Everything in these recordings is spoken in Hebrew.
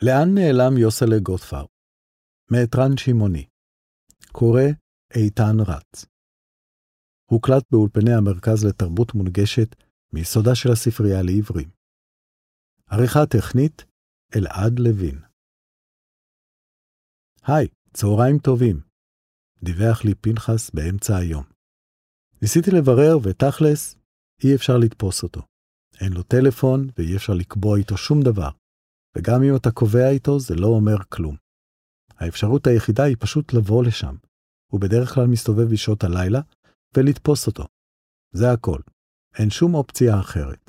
לאן נעלם יוסלה גוטפרב? מאת רן שמעוני. קורא איתן רץ. הוקלט באולפני המרכז לתרבות מונגשת מיסודה של הספרייה לעברים. עריכה טכנית אלעד לוין. היי, צהריים טובים. דיווח לי פנחס באמצע היום. ניסיתי לברר ותכלס אי אפשר לתפוס אותו. אין לו טלפון ואי אפשר לקבוע איתו שום דבר. וגם אם אתה קובע איתו זה לא אומר כלום. האפשרות היחידה היא פשוט לבוא לשם. הוא בדרך כלל מסתובב בשעות הלילה ולתפוס אותו. זה הכל. אין שום אופציה אחרת.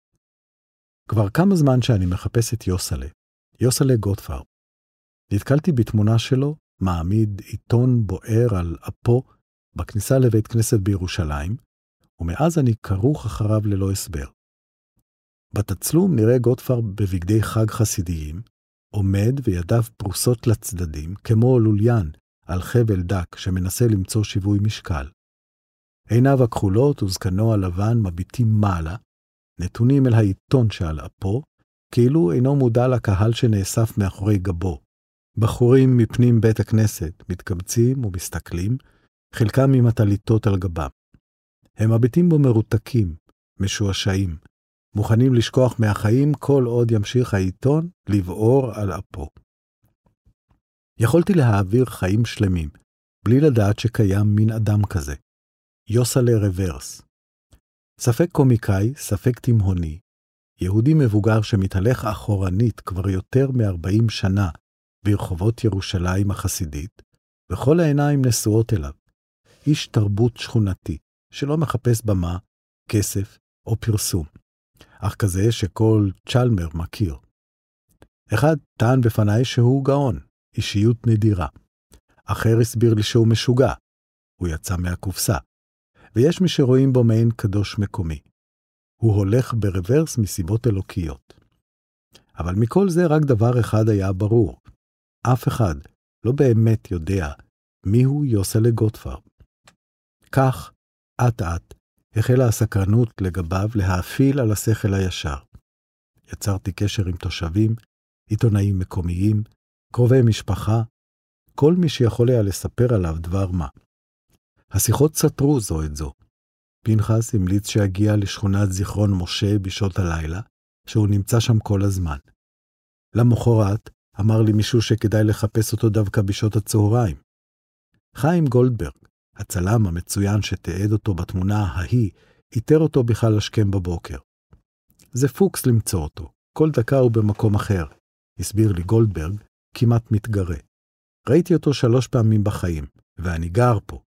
כבר כמה זמן שאני מחפש את יוסלה גוטפרב. נתקלתי בתמונה שלו, מעמיד עיתון בוער על אפו בכניסה לבית כנסת בירושלים, ומאז אני כרוך אחריו ללא הסבר. בתצלום נראה גוטפרב בבגדי חג חסידיים, עומד וידיו פרוסות לצדדים, כמו לוליין על חבל דק שמנסה למצוא שיווי משקל. עיניו הכחולות וזקנו הלבן מביטים מעלה, נתונים אל העיתון שעל אפו, כאילו אינו מודע לקהל שנאסף מאחורי גבו. בחורים מפנים בית הכנסת מתקבצים ומסתכלים, חלקם עם הטליטות על גבם. הם מביטים בו מרותקים, משועשעים, מוכנים לשכוח מהחיים כל עוד ימשיך העיתון לבעור על אפו. יכולתי להעביר חיים שלמים, בלי לדעת שקיים מין אדם כזה. יוסלה רוורס. ספק קומיקאי, ספק תימהוני, יהודי מבוגר שמתהלך אחורנית כבר יותר מ-40 שנה ברחובות ירושלים החסידית, וכל העיניים נשואות אליו. איש תרבות שכונתי, שלא מחפש במה, כסף או פרסום, אך כזה שכל צ'למר מכיר. אחד טען בפניי שהוא גאון, אישיות נדירה. אחר הסביר לי שהוא משוגע, הוא יצא מהקופסה. ויש מי שרואים בו מעין קדוש מקומי. הוא הולך ברוורס מסיבות אלוקיות. אבל מכל זה רק דבר אחד היה ברור. אף אחד לא באמת יודע מיהו יוסלה גוטפרב. כך, עט-עט, החלה הסקרנות לגביו להאפיל על השכל הישר. יצרתי קשר עם תושבים, עיתונאים מקומיים, קרובי משפחה, כל מי שיכול היה לספר עליו דבר מה. השיחות סתרו זו את זו. פנחס המליץ שיגיע לשכונת זיכרון משה בשעות הלילה, שהוא נמצא שם כל הזמן. למחרת אמר לי מישהו שכדאי לחפש אותו דווקא בשעות הצהריים. חיים גולדברג, הצלם המצוין שתיעד אותו בתמונה ההיא, איתר אותו בכלל השכם בבוקר. זה פוקס למצוא אותו, כל דקה הוא במקום אחר, הסביר לי גולדברג, כמעט מתגרה. ראיתי אותו 3 פעמים בחיים, ואני גר פה.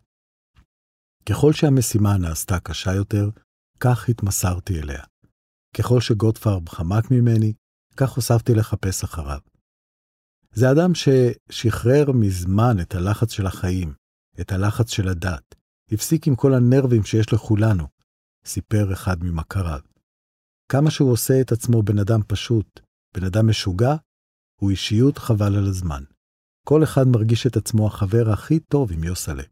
ככל שהמשימה נעשתה קשה יותר, כך התמסרתי אליה. ככל שגוטפרב חמק ממני, כך הוספתי לחפש אחריו. זה אדם ששחרר מזמן את הלחץ של החיים, את הלחץ של הדת, הפסיק עם כל הנרבים שיש לכולנו, סיפר אחד ממכריו. כמה שהוא עושה את עצמו בן אדם פשוט, בן אדם משוגע, הוא אישיות חבל על הזמן. כל אחד מרגיש את עצמו החבר הכי טוב עם יוסלה.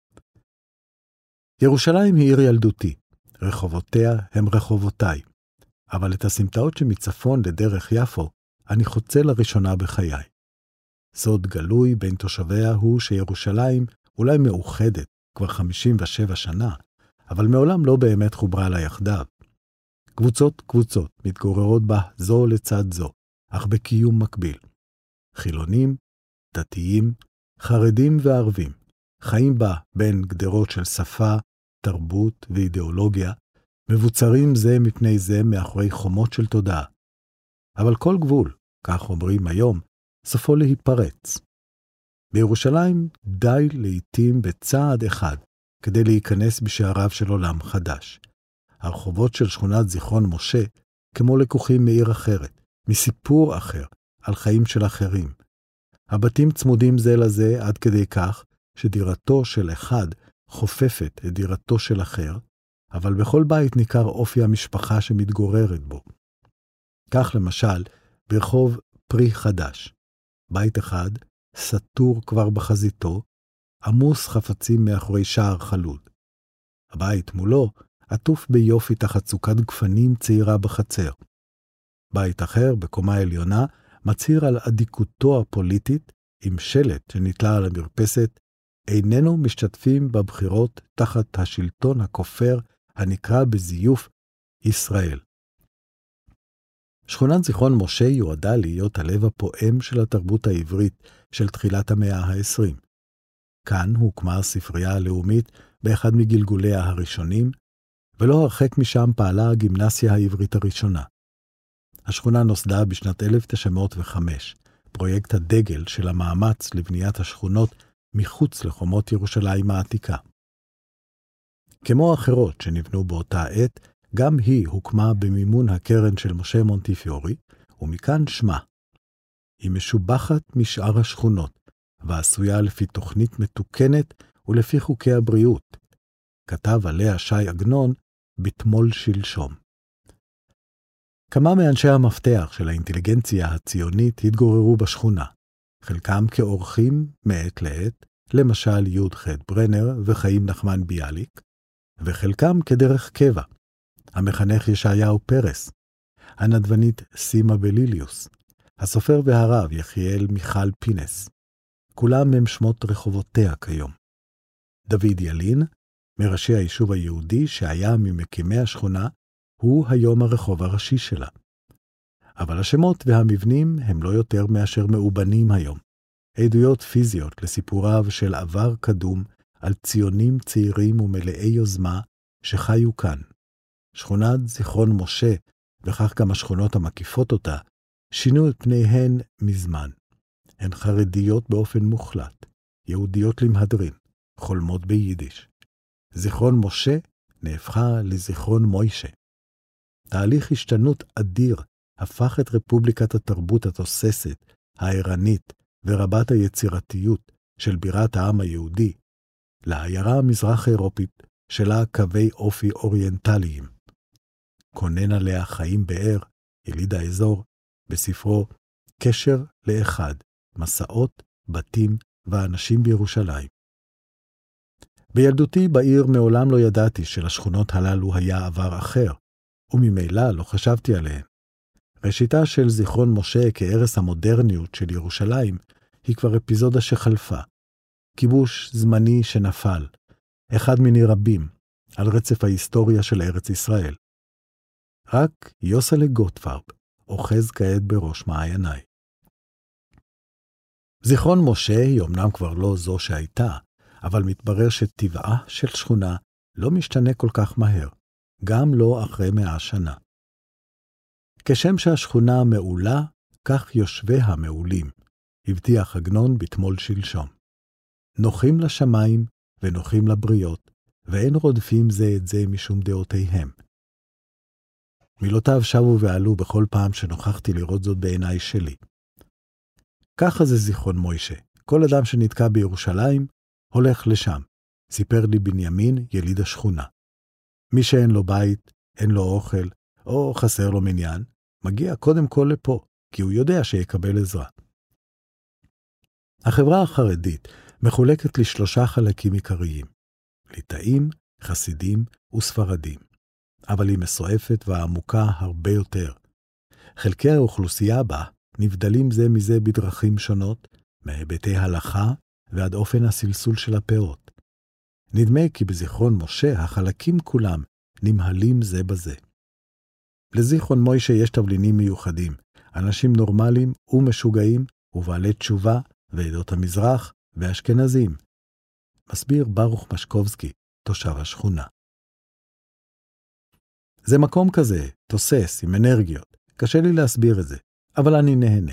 ירושלים היא עיר ילדותי, רחובותיה הם רחובותיי, אבל את הסמטאות שמצפון לדרך יפו, אני חוצה לראשונה בחיי. סוד גלוי בין תושביה הוא שירושלים אולי מאוחדת כבר 57 שנה, אבל מעולם לא באמת חוברה לה יחדיו. קבוצות מתגוררות בה זו לצד זו, אך בקיום מקביל. חילונים, דתיים, חרדים וערבים, חיים בה בין גדרות של שפה, תרבות ואידיאולוגיה, מבוצרים זה מפני זה מאחורי חומות של תודעה. אבל כל גבול, כך אומרים היום, סופו להיפרץ. בירושלים די לעתים בצעד אחד כדי להיכנס בשעריו של עולם חדש. הרחובות של שכונת זיכרון משה כמו לקוחים מעיר אחרת, מסיפור אחר, על חיים של אחרים. הבתים צמודים זה לזה עד כדי כך שדירתו של אחד חופפת את דירתו של אחר, אבל בכל בית ניכר אופי המשפחה שמתגוררת בו. כך למשל, ברחוב פרי חדש. בית אחד, סתור כבר בחזיתו, עמוס חפצים מאחורי שער חלוד. הבית מולו עטוף ביופי תחת סוכת גפנים צעירה בחצר. בית אחר, בקומה עליונה, מצהיר על אדיקותו הפוליטית עם שלט שנתלה על המרפסת, איננו משתתפים בבחירות תחת השלטון הכופר הנקרא בזיוף ישראל. שכונת זיכרון משה יועדה להיות הלב הפועם של התרבות העברית של תחילת המאה ה-20. כאן הוקמה הספרייה הלאומית באחד מגלגוליה הראשונים, ולא הרחק משם פעלה הגימנסיה העברית הראשונה. השכונה נוסדה בשנת 1905, פרויקט הדגל של המאמץ לבניית השכונות מחוץ לחומות ירושלים העתיקה. כמו אחרות שנבנו באותה עת, גם היא הוקמה במימון הקרן של משה מונטיפיורי, ומכאן שמה. היא משובחת משאר השכונות, ועשויה לפי תוכנית מתוקנת ולפי חוקי הבריאות. כתב עליה שי עגנון בתמול שלשום. כמה מאנשי המפתח של האינטליגנציה הציונית התגוררו בשכונה, חלקם כאורחים מעת לעת, למשל י"ח ברנר וחיים נחמן ביאליק, וחלקם כדרך קבע, המחנך ישעיהו פרס, הנדבנית סימה בליליוס, הסופר והרב יחיאל מיכל פינס. כולם הם שמות רחובותיה כיום. דוד ילין, מראשי היישוב היהודי שהיה ממקימי השכונה, הוא היום הרחוב הראשי שלה. אבל השמות והמבנים הם לא יותר מאשר מאובנים היום. עדויות פיזיות לסיפוריו של עבר קדום על ציונים צעירים ומלאי יוזמה שחיו כאן. שכונת זיכרון משה, וכך גם השכונות המקיפות אותה, שינו את פניהן מזמן. הן חרדיות באופן מוחלט, יהודיות למהדרין, חולמות ביידיש. זיכרון משה נהפכה לזיכרון מוישה. תהליך השתנות אדיר הפך את רפובליקת התרבות התוססת, הערנית ורבת היצירתיות של בירת העם היהודי, לעיירה המזרח אירופית שלה קווי אופי אוריינטליים. כונן עליה חיים באר, יליד האזור, בספרו קשר לאחד, מסעות, בתים ואנשים בירושלים. בילדותי בעיר מעולם לא ידעתי שלשכונות הללו היה עבר אחר, וממילא לא חשבתי עליהן. ראשיתה של זיכרון משה כערש המודרניות של ירושלים היא כבר אפיזודה שחלפה. כיבוש זמני שנפל, אחד מיני רבים, על רצף ההיסטוריה של ארץ ישראל. רק יוסלה גוטפרב אוחז כעת בראש מעייניי. זיכרון משה היא אמנם כבר לא זו שהייתה, אבל מתברר שטבעה של שכונה לא משתנה כל כך מהר, גם לא אחרי 100 שנה. כשם שהשכונה מעולה, כך יושביה מעולים, הבטיח עגנון בתמול שלשום. נוחים לשמיים ונוחים לבריות, ואין רודפים זה את זה משום דעותיהם. מילותיו שבו ועלו בכל פעם שנוכחתי לראות זאת בעיניי שלי. ככה זה זיכרון מוישה. כל אדם שנתקע בירושלים הולך לשם, סיפר לי בנימין, יליד השכונה. מי שאין לו בית, אין לו אוכל, או חסר לו מניין, מגיע קודם כל לפה, כי הוא יודע שיקבל עזרה. החברה החרדית מחולקת ל3 חלקים עיקריים, ליטאים, חסידים וספרדים, אבל היא מסועפת ועמוקה הרבה יותר. חלקי האוכלוסייה בה נבדלים זה מזה בדרכים שונות, מהיבטי הלכה ועד אופן הסלסול של הפאות. נדמה כי בזיכרון משה החלקים כולם נמהלים זה בזה. לזיכרון מוישה יש תבלינים מיוחדים, אנשים נורמליים ומשוגעים ובעלי תשובה ועדות המזרח ואשכנזים. מסביר ברוך משקובסקי, תושב השכונה. זה מקום כזה, תוסס, עם אנרגיות. קשה לי להסביר את זה, אבל אני נהנה.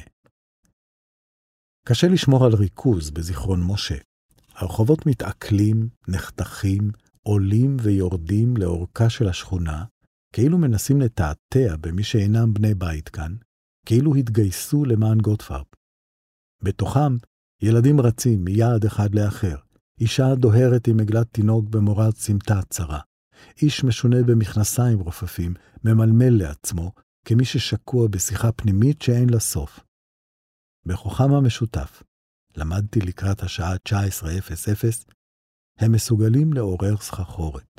קשה לשמור על ריכוז בזיכרון משה. הרחובות מתעכלים, נחתכים, עולים ויורדים לאורכה של השכונה, כאילו מנסים לתעתע במי שאינם בני בית כאן, כאילו התגייסו למען גוטפרב. בתוכם ילדים רצים מיעד אחד לאחר, אישה דוהרת עם עגלת תינוק במורד סמטה צרה, איש משונה במכנסיים רופפים, ממלמל לעצמו, כמי ששקוע בשיחה פנימית שאין לה סוף. בכוחם המשותף, למדתי לקראת השעה 19:00, הם מסוגלים לעורר סחרחורת.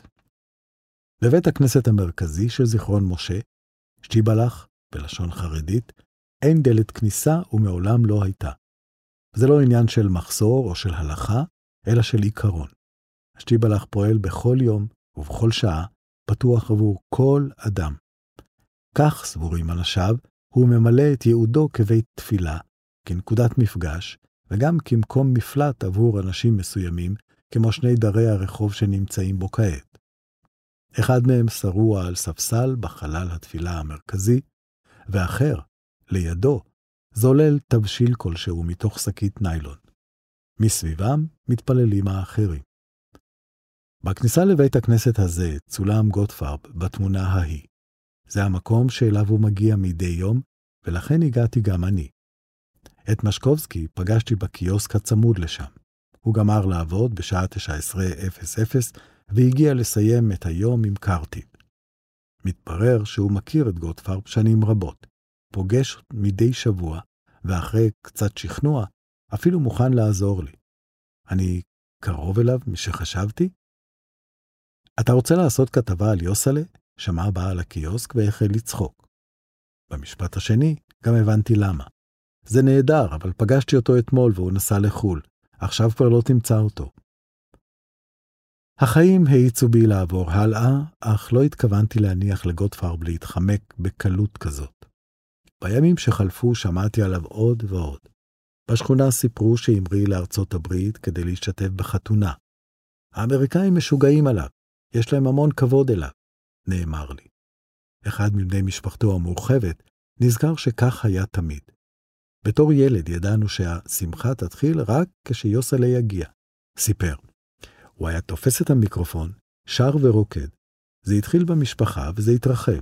בבית הכנסת המרכזי של זיכרון משה, שטיבלח, בלשון חרדית, אין דלת כניסה ומעולם לא הייתה. זה לא עניין של מחסור או של הלכה, אלא של עיקרון. השטיבלך פועל בכל יום ובכל שעה, פתוח עבור כל אדם. כך סבורים אנשיו, הוא ממלא את ייעודו כבית תפילה, כנקודת מפגש, וגם כמקום מפלט עבור אנשים מסוימים, כמו שני דרי הרחוב שנמצאים בו כעת. אחד מהם שרוע על ספסל בחלל התפילה המרכזי, ואחר, לידו, זולל תבשיל כלשהו מתוך שקית ניילון. מסביבם מתפללים האחרים. בכניסה לבית הכנסת הזה צולם גוטפרב בתמונה ההיא. זה המקום שאליו הוא מגיע מדי יום, ולכן הגעתי גם אני. את משקובסקי פגשתי בקיוסק הצמוד לשם. הוא גמר לעבוד בשעה 19:00 והגיע לסיים את היום עם קרטיב. מתברר שהוא מכיר את גוטפרב שנים רבות, פוגש מדי שבוע, ואחרי קצת שכנוע, אפילו מוכן לעזור לי. אני קרוב אליו משחשבתי? אתה רוצה לעשות כתבה על יוסלה? שמע בעל הקיוסק והחל לצחוק. במשפט השני גם הבנתי למה. זה נהדר, אבל פגשתי אותו אתמול והוא נסע לחול. עכשיו כבר לא תמצא אותו. החיים העיצו בי לעבור הלאה, אך לא התכוונתי להניח לגוטפרב להתחמק בקלות כזאת. בימים שחלפו שמעתי עליו עוד ועוד. בשכונה סיפרו שהמריא לארצות הברית כדי להשתתף בחתונה. האמריקאים משוגעים עליו, יש להם המון כבוד אליו, נאמר לי. אחד מבני משפחתו המורחבת נזכר שכך היה תמיד. בתור ילד ידענו שהשמחה תתחיל רק כשיוסלה יגיע. סיפר. הוא היה תופס את המיקרופון, שר ורוקד. זה התחיל במשפחה וזה התרחב.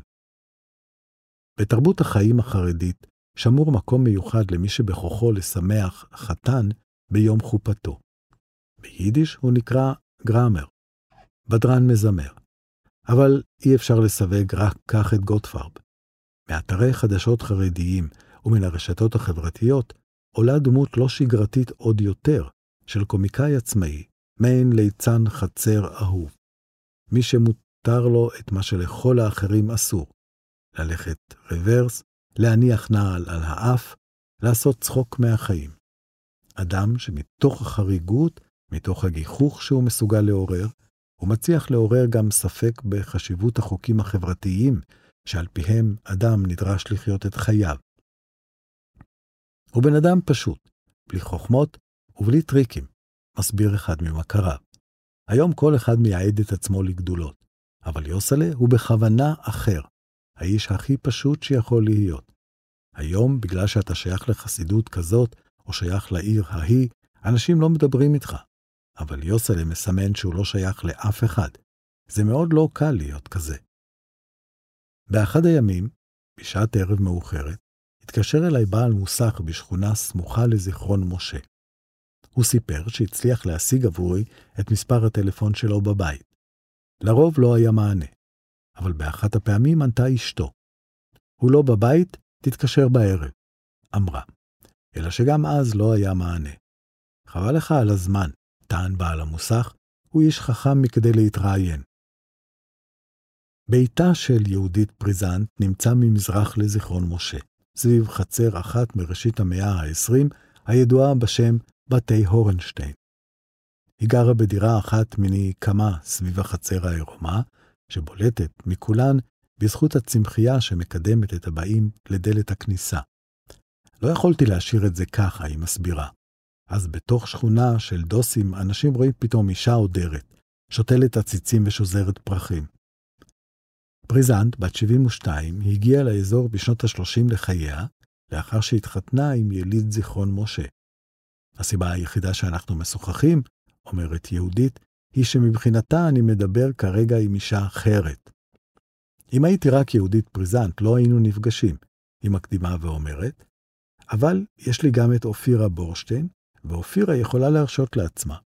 בתרבות החיים החרדית שמור מקום מיוחד למי שבכוחו לשמח חתן ביום חופתו. ביידיש הוא נקרא גראמר, בדרן מזמר. אבל אי אפשר לסווג רק כך את גוטפרב. מאתרי חדשות חרדיים ומן הרשתות החברתיות עולה דמות לא שגרתית עוד יותר של קומיקאי עצמאי, מעין ליצן חצר אהוב. מי שמותר לו את מה שלכל האחרים אסור. ללכת רוורס, להניח נעל על האף, לעשות צחוק מהחיים. אדם שמתוך החריגות, מתוך הגיחוך שהוא מסוגל לעורר, הוא מצליח לעורר גם ספק בחשיבות החוקים החברתיים, שעל פיהם אדם נדרש לחיות את חייו. הוא בן אדם פשוט, בלי חוכמות ובלי טריקים, מסביר אחד ממכריו. היום כל אחד מייעד את עצמו לגדולות, אבל יוסלה הוא בכוונה אחר, האיש הכי פשוט שיכול להיות. היום, בגלל שאתה שייך לחסידות כזאת, או שייך לעיר ההיא, אנשים לא מדברים איתך. אבל יוסלה מסמן שהוא לא שייך לאף אחד. זה מאוד לא קל להיות כזה. באחד הימים, בשעת ערב מאוחרת, התקשר אליי בעל מוסך בשכונה סמוכה לזיכרון משה. הוא סיפר שהצליח להשיג עבורי את מספר הטלפון שלו בבית. לרוב לא היה מענה, אבל באחת הפעמים ענתה אשתו. הוא לא בבית, תתקשר בערב, אמרה. אלא שגם אז לא היה מענה. חבל לך על הזמן, טען בעל המוסך, הוא איש חכם מכדי להתראיין. ביתה של יהודית פריזנט נמצא ממזרח לזיכרון משה, סביב חצר אחת מראשית המאה ה-20, הידועה בשם בתי הורנשטיין. היא גרה בדירה אחת מיני כמה סביב החצר העירומה, שבולטת מכולן בזכות הצמחייה שמקדמת את הבאים לדלת הכניסה. לא יכולתי להשאיר את זה ככה, היא מסבירה. אז בתוך שכונה של דוסים, אנשים רואים פתאום אישה עודרת, שותלת עציצים ושוזרת פרחים. פריזנט, בת 72, הגיעה לאזור בשנות ה-30 לחייה, לאחר שהתחתנה עם יליד זיכרון משה. הסיבה היחידה שאנחנו משוחחים, אומרת יהודית, היא שמבחינתה אני מדבר כרגע עם אישה אחרת. אם הייתי רק יהודית פריזנט, לא היינו נפגשים, היא מקדימה ואומרת, אבל יש לי גם את אופירה בורשטיין, ואופירה יכולה להרשות לעצמה.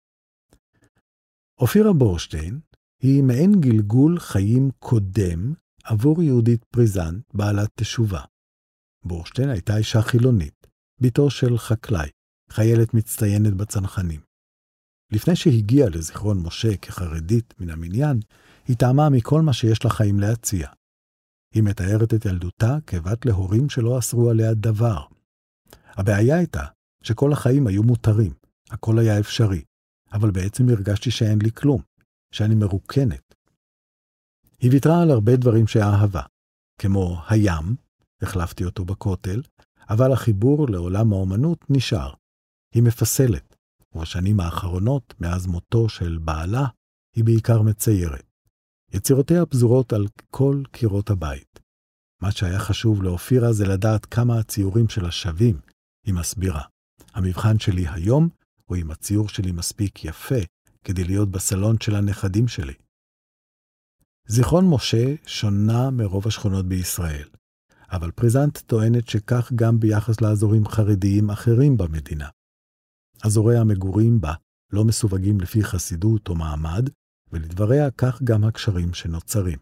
אופירה בורשטיין היא מעין גלגול חיים קודם עבור יהודית פריזנט בעלת תשובה. בורשטיין הייתה אישה חילונית, ביתו של חקלאי, חיילת מצטיינת בצנחנים. לפני שהגיעה לזיכרון משה כחרדית מן המניין, היא טעמה מכל מה שיש לחיים להציע. היא מתארת את ילדותה כבת להורים שלא אסרו עליה דבר. הבעיה הייתה שכל החיים היו מותרים, הכל היה אפשרי, אבל בעצם הרגשתי שאין לי כלום, שאני מרוקנת. היא ויתרה על הרבה דברים שאהבה, כמו הים, החלפתי אותו בכותל, אבל החיבור לעולם האומנות נשאר. היא מפסלת, ובשנים האחרונות, מאז מותו של בעלה, היא בעיקר מציירת. יצירותיה פזורות על כל קירות הבית. מה שהיה חשוב לאופירה זה לדעת כמה הציורים שלה שווים, היא מסבירה. המבחן שלי היום הוא אם הציור שלי מספיק יפה כדי להיות בסלון של הנכדים שלי. זיכרון משה שונה מרוב השכונות בישראל, אבל פריזנט טוענת שכך גם ביחס לאזורים חרדיים אחרים במדינה. אזורי המגורים בה לא מסווגים לפי חסידות או מעמד, ולדבריה כך גם הקשרים שנוצרים.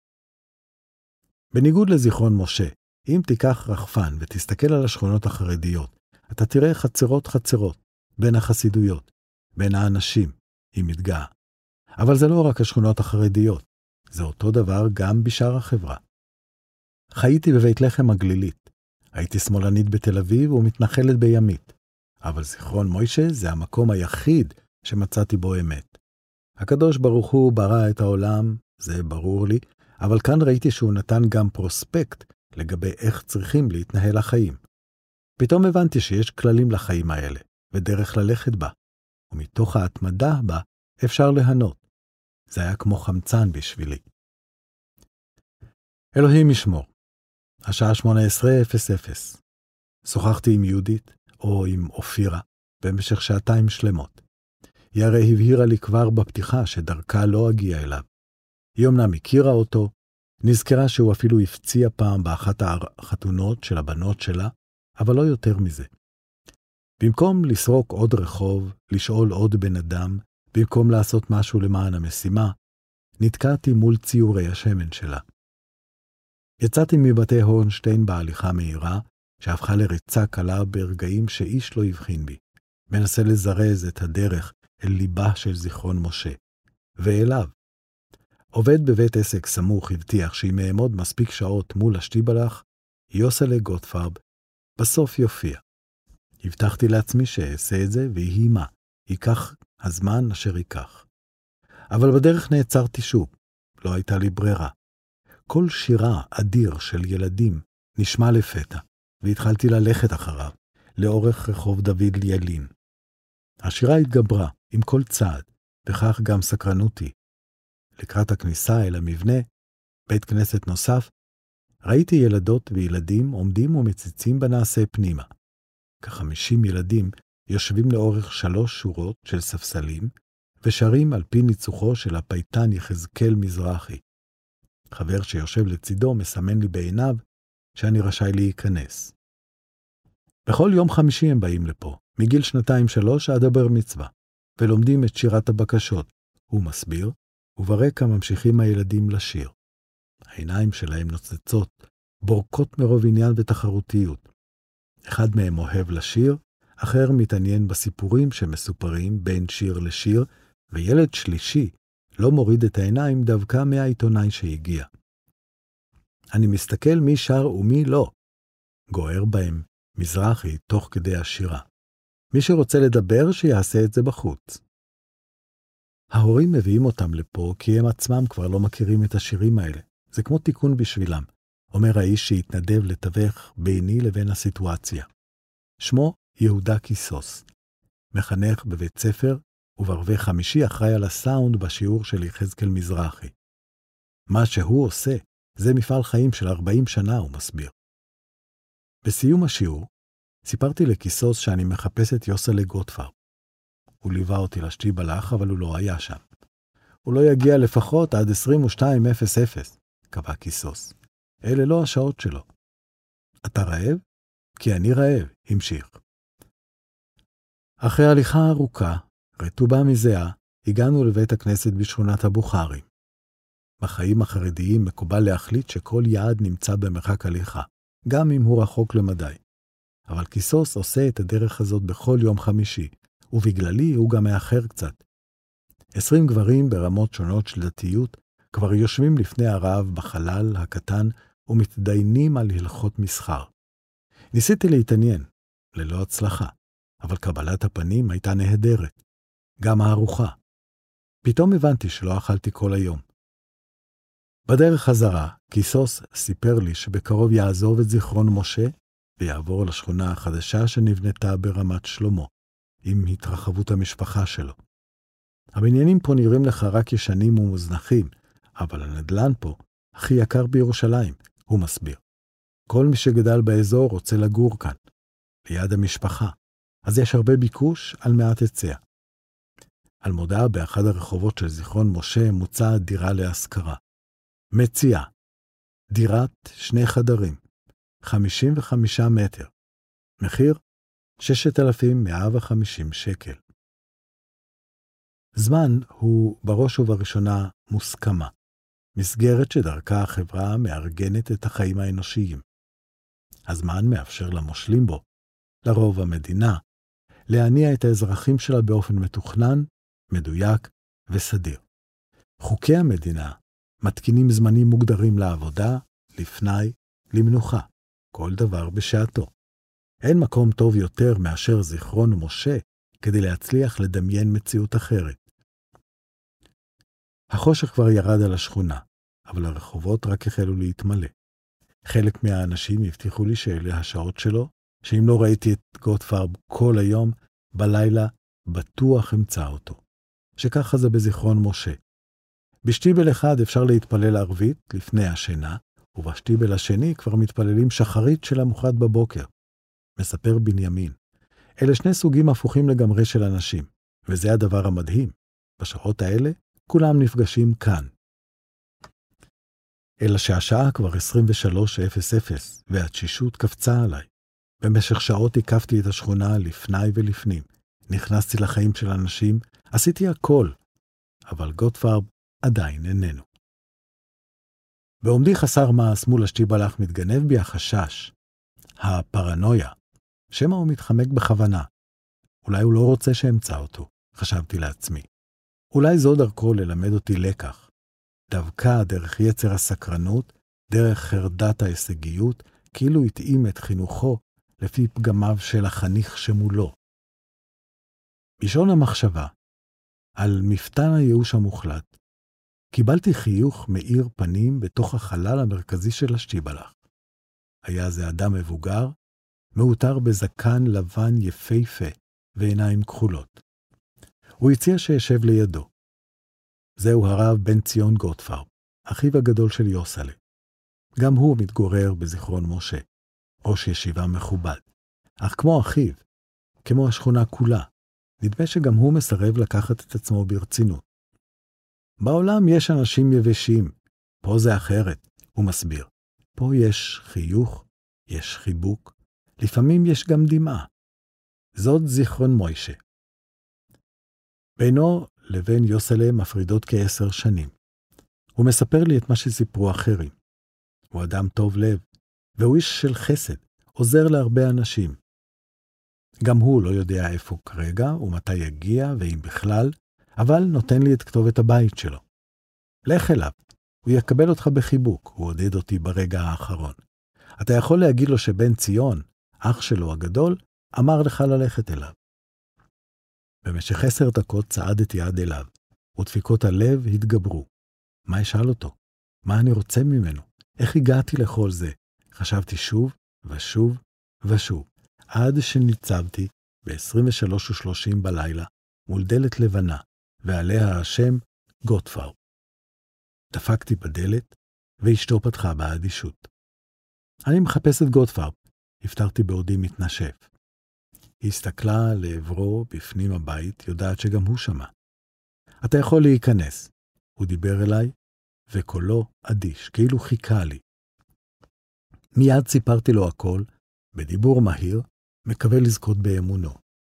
בניגוד לזיכרון משה, אם תיקח רחפן ותסתכל על השכונות החרדיות, אתה תראה חצרות בין החסידויות, בין האנשים, היא מתגאה. אבל זה לא רק השכונות החרדיות, זה אותו דבר גם בשאר החברה. חייתי בבית לחם הגלילית, הייתי שמאלנית בתל אביב ומתנחלת בימית, אבל זיכרון מוישה זה המקום היחיד שמצאתי בו אמת. הקדוש ברוך הוא ברא את העולם, זה ברור לי, אבל כאן ראיתי שהוא נתן גם פרוספקט לגבי איך צריכים להתנהל החיים. פתאום הבנתי שיש כללים לחיים האלה, ודרך ללכת בה, ומתוך ההתמדה בה אפשר ליהנות. זה היה כמו חמצן בשבילי. אלוהים ישמור. השעה 18:00. שוחחתי עם יהודית, או עם אופירה, במשך 2 שלמות. היא הרי הבהירה לי כבר בפתיחה שדרכה לא אגיע אליו. היא אמנם הכירה אותו, נזכרה שהוא אפילו הפציע פעם באחת החתונות של הבנות שלה, אבל לא יותר מזה. במקום לסרוק עוד רחוב, לשאול עוד בן אדם, במקום לעשות משהו למען המשימה, נתקעתי מול ציורי השמן שלה. יצאתי מבתי הורנשטיין בהליכה מהירה, שהפכה לריצה קלה ברגעים שאיש לא הבחין בי. מנסה לזרז את הדרך אל ליבה של זיכרון משה. ואליו. עובד בבית עסק סמוך הבטיח שאם אעמוד מספיק שעות מול השטיבלח, יוסלה גוטפרב בסוף יופיע. הבטחתי לעצמי שאעשה את זה, ויהי מה. ייקח הזמן אשר ייקח. אבל בדרך נעצרתי שוב. לא הייתה לי ברירה. כל שירה אדיר של ילדים נשמע לפתע, והתחלתי ללכת אחריו, לאורך רחוב דוד ילין. השירה התגברה עם כל צעד, וכך גם סקרנותי. לקראת הכניסה אל המבנה, בית כנסת נוסף, ראיתי ילדות וילדים עומדים ומציצים בנעשה פנימה. כ-50 ילדים יושבים לאורך 3 שורות של ספסלים, ושרים על פי ניצוחו של הפייטן יחזקאל מזרחי. חבר שיושב לצידו מסמן לי בעיניו שאני רשאי להיכנס. בכל יום חמישי הם באים לפה, מגיל 2-3 עד הבר מצווה, ולומדים את שירת הבקשות. הוא מסביר, וברקע ממשיכים הילדים לשיר. העיניים שלהם נוצצות, בורקות מרוב עניין ותחרותיות. אחד מהם אוהב לשיר, אחר מתעניין בסיפורים שמסופרים בין שיר לשיר, וילד שלישי לא מוריד את העיניים דווקא מהעיתונאי שהגיע. אני מסתכל מי שר ומי לא. גוער בהם מזרחי תוך כדי השירה. מי שרוצה לדבר שיעשה את זה בחוץ. ההורים מביאים אותם לפה כי הם עצמם כבר לא מכירים את השירים האלה. זה כמו תיקון בשבילם, אומר האיש שהתנדב לתווך ביני לבין הסיטואציה. שמו יהודה כיסוס. מחנך בבית ספר, וברבי חמישי אחראי על הסאונד בשיעור של יחזקאל מזרחי. מה שהוא עושה, זה מפעל חיים של 40 שנה, הוא מסביר. בסיום השיעור, סיפרתי לכיסוס שאני מחפש את יוסלה גוטפרב. הוא ליווה אותי לשטיבלח, אבל הוא לא היה שם. הוא לא יגיע לפחות עד 22:00, קבע כיסוס. אלה לא השעות שלו. אתה רעב? כי אני רעב, המשיך. אחרי הליכה ארוכה, רטובה מזהה, הגענו לבית הכנסת בשכונת הבוכרים. בחיים החרדיים מקובל להחליט שכל יעד נמצא במרחק הליכה, גם אם הוא רחוק למדי. אבל כיסוס עושה את הדרך הזאת בכל יום חמישי, ובגללי הוא גם מאחר קצת. 20 גברים ברמות שונות של דתיות כבר יושבים לפני הרב בחלל הקטן ומתדיינים על הלכות מסחר. ניסיתי להתעניין, ללא הצלחה, אבל קבלת הפנים הייתה נהדרת. גם הארוחה. פתאום הבנתי שלא אכלתי כל היום. בדרך חזרה, קיסוס סיפר לי שבקרוב יעזוב את זיכרון משה, ויעבור לשכונה החדשה שנבנתה ברמת שלמה, עם התרחבות המשפחה שלו. הבניינים פה נראים לך רק ישנים ומוזנחים, אבל הנדל"ן פה הכי יקר בירושלים, הוא מסביר. כל מי שגדל באזור רוצה לגור כאן, ליד המשפחה, אז יש הרבה ביקוש על מעט היצע. על מודעה באחד הרחובות של זיכרון משה מוצעה דירה להשכרה. מציעה, דירת 2 חדרים, 55 מטר, מחיר 6,150 שקל. זמן הוא בראש ובראשונה מוסכמה, מסגרת שדרכה החברה מארגנת את החיים האנושיים. הזמן מאפשר למושלים בו, לרוב המדינה, להניע את האזרחים שלה באופן מתוכנן, מדויק וסדיר. חוקי המדינה מתקינים זמנים מוגדרים לעבודה, לפני, למנוחה, כל דבר בשעתו. אין מקום טוב יותר מאשר זיכרון משה כדי להצליח לדמיין מציאות אחרת. החושך כבר ירד על השכונה, אבל הרחובות רק החלו להתמלא. חלק מהאנשים הבטיחו לי שאלה השעות שלו, שאם לא ראיתי את גוטפרב כל היום, בלילה בטוח אמצא אותו. שככה זה בזיכרון משה. בשטיבל אחד אפשר להתפלל ערבית לפני השינה, ובשטיבל השני כבר מתפללים שחרית של המוחד בבוקר. מספר בנימין. אלה 2 סוגים הפוכים לגמרי של אנשים, וזה הדבר המדהים. בשעות האלה כולם נפגשים כאן. אלא שהשעה כבר 23:00, והתשישות קפצה עליי. במשך שעות עיקפתי את השכונה לפני ולפנים. נכנסתי לחיים של אנשים, עשיתי הכל, אבל גוטפרב עדיין איננו. בעומדי חסר מעש מול השטיבלח מתגנב בי החשש, הפרנויה, שמה הוא מתחמק בכוונה. אולי הוא לא רוצה שאמצא אותו, חשבתי לעצמי. אולי זו דרכו ללמד אותי לקח. דווקא דרך יצר הסקרנות, דרך חרדת ההישגיות, כאילו התאים את חינוכו לפי פגמיו של החניך שמולו. בשעון המחשבה, על מפתן הייאוש המוחלט, קיבלתי חיוך מאיר פנים בתוך החלל המרכזי של השטיבלח. היה זה אדם מבוגר, מעוטר בזקן לבן יפהפה ועיניים כחולות. הוא הציע שישב לידו. זהו הרב בן ציון גוטפרב, אחיו הגדול של יוסלה. גם הוא מתגורר בזיכרון משה, ראש ישיבה מכובד. אך כמו אחיו, כמו השכונה כולה, נדמה שגם הוא מסרב לקחת את עצמו ברצינות. בעולם יש אנשים יבשים, פה זה אחרת, הוא מסביר. פה יש חיוך, יש חיבוק, לפעמים יש גם דמעה. זאת זיכרון מוישה. בינו לבין יוסלה מפרידות כ10 שנים. הוא מספר לי את מה שסיפרו אחרים. הוא אדם טוב לב, והוא איש של חסד, עוזר להרבה אנשים. גם הוא לא יודע איפה כרגע ומתי יגיע ואם בכלל, אבל נותן לי את כתובת הבית שלו. לך אליו, הוא יקבל אותך בחיבוק, הוא עודד אותי ברגע האחרון. אתה יכול להגיד לו שבן ציון, אח שלו הגדול, אמר לך ללכת אליו. במשך 10 דקות צעדתי עד אליו, ודפיקות הלב התגברו. מה אשאל אותו? מה אני רוצה ממנו? איך הגעתי לכל זה? חשבתי שוב ושוב ושוב, עד שניצבתי ב-23:30 בלילה, מול דלת לבנה, ועליה השם גוטפרב. דפקתי בדלת, ואשתו פתחה באדישות. אני מחפש את גוטפרב, הפתרתי בעודי מתנשף. היא הסתכלה לעברו בפנים הבית, יודעת שגם הוא שמע. אתה יכול להיכנס. הוא דיבר אליי, וקולו אדיש, כאילו חיכה לי. מיד סיפרתי לו הכל, בדיבור מהיר, מקווה לזכות באמונו.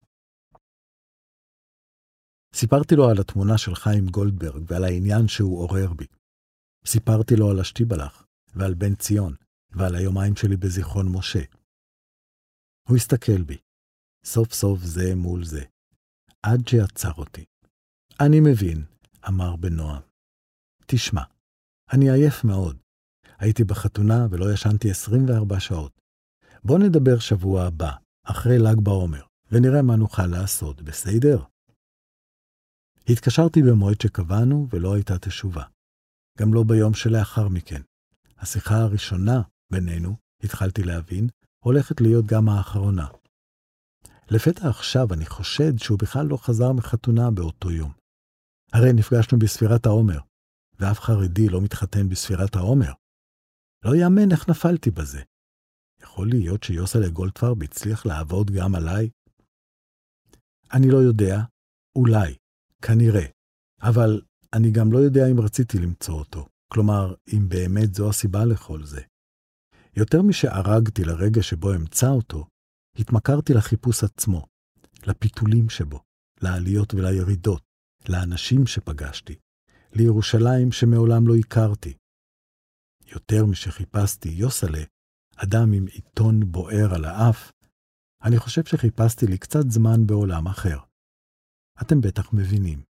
סיפרתי לו על התמונה של חיים גולדברג ועל העניין שהוא עורר בי. סיפרתי לו על השטיבלח ועל בן ציון ועל היומיים שלי בזיכרון משה. הוא הסתכל בי, סוף סוף זה מול זה, עד שיצר אותי. אני מבין, אמר בנועם. תשמע, אני עייף מאוד. הייתי בחתונה ולא ישנתי 24 שעות. בוא נדבר שבוע הבא, אחרי ל"ג בעומר, ונראה מה נוכל לעשות, בסדר? התקשרתי במועד שקבענו ולא הייתה תשובה. גם לא ביום שלאחר מכן. השיחה הראשונה בינינו, התחלתי להבין, הולכת להיות גם האחרונה. לפתע עכשיו אני חושד שהוא בכלל לא חזר מחתונה באותו יום. הרי נפגשנו בספירת העומר, ואף חרדי לא מתחתן בספירת העומר. לא יאמן איך נפלתי בזה. יכול להיות שיוסלה גולדפרב הצליח לעבוד גם עליי? אני לא יודע, אולי, כנראה, אבל אני גם לא יודע אם רציתי למצוא אותו, כלומר, אם באמת זו הסיבה לכל זה. יותר משערגתי לרגע שבו אמצא אותו, התמכרתי לחיפוש עצמו, לפיתולים שבו, לעליות ולירידות, לאנשים שפגשתי, לירושלים שמעולם לא הכרתי. יותר משחיפשתי יוסלה, אדם עם עיתון בוער על האף, אני חושב שחיפשתי לי קצת זמן בעולם אחר. אתם בטח מבינים.